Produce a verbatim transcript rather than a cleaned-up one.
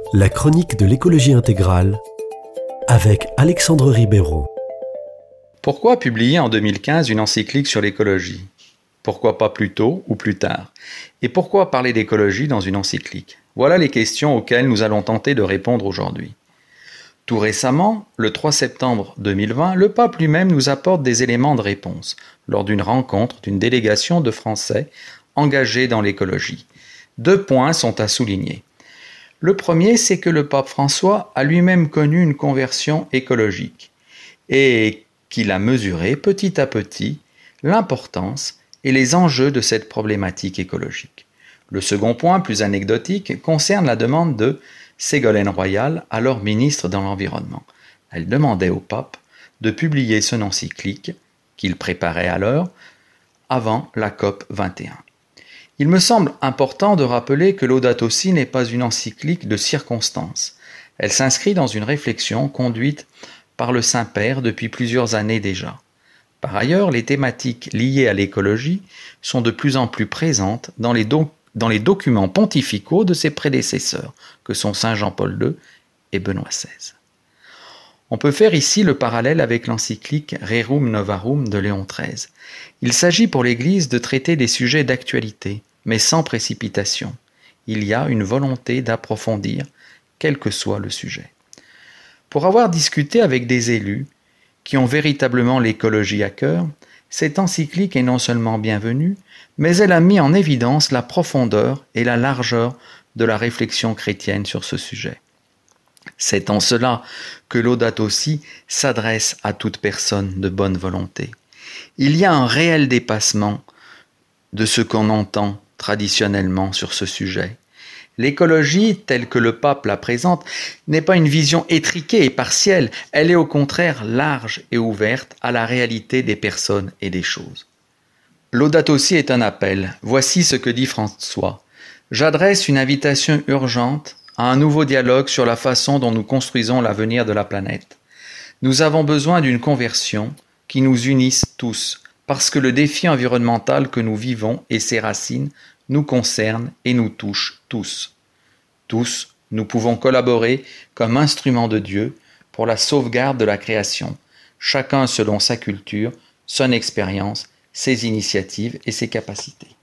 La chronique de l'écologie intégrale avec Alexandre Ribeiro. Pourquoi publier en deux mille quinze une encyclique sur l'écologie? Pourquoi pas plus tôt ou plus tard? Et pourquoi parler d'écologie dans une encyclique? Voilà les questions auxquelles nous allons tenter de répondre aujourd'hui. Tout récemment, le trois septembre deux mille vingt, le pape lui-même nous apporte des éléments de réponse lors d'une rencontre d'une délégation de Français engagés dans l'écologie. Deux points sont à souligner. Le premier, c'est que le pape François a lui-même connu une conversion écologique et qu'il a mesuré petit à petit l'importance et les enjeux de cette problématique écologique. Le second point, plus anecdotique, concerne la demande de Ségolène Royal, alors ministre de l'Environnement. Elle demandait au pape de publier son encyclique, qu'il préparait alors, avant la COP vingt et un. Il me semble important de rappeler que Laudato Si n'est pas une encyclique de circonstance. Elle s'inscrit dans une réflexion conduite par le Saint-Père depuis plusieurs années déjà. Par ailleurs, les thématiques liées à l'écologie sont de plus en plus présentes dans les, do- dans les documents pontificaux de ses prédécesseurs, que sont Saint Jean-Paul deux et Benoît seize. On peut faire ici le parallèle avec l'encyclique Rerum Novarum de Léon treize. Il s'agit pour l'Église de traiter des sujets d'actualité, mais sans précipitation. Il y a une volonté d'approfondir, quel que soit le sujet. Pour avoir discuté avec des élus qui ont véritablement l'écologie à cœur, cette encyclique est non seulement bienvenue, mais elle a mis en évidence la profondeur et la largeur de la réflexion chrétienne sur ce sujet. C'est en cela que Laudato Si s'adresse à toute personne de bonne volonté. Il y a un réel dépassement de ce qu'on entend traditionnellement sur ce sujet. L'écologie, telle que le pape la présente, n'est pas une vision étriquée et partielle, elle est au contraire large et ouverte à la réalité des personnes et des choses. Laudato Si est un appel. Voici ce que dit François. J'adresse une invitation urgente à un nouveau dialogue sur la façon dont nous construisons l'avenir de la planète. Nous avons besoin d'une conversion qui nous unisse tous, parce que le défi environnemental que nous vivons et ses racines nous concernent et nous touchent tous. Tous, nous pouvons collaborer comme instruments de Dieu pour la sauvegarde de la création, chacun selon sa culture, son expérience, ses initiatives et ses capacités.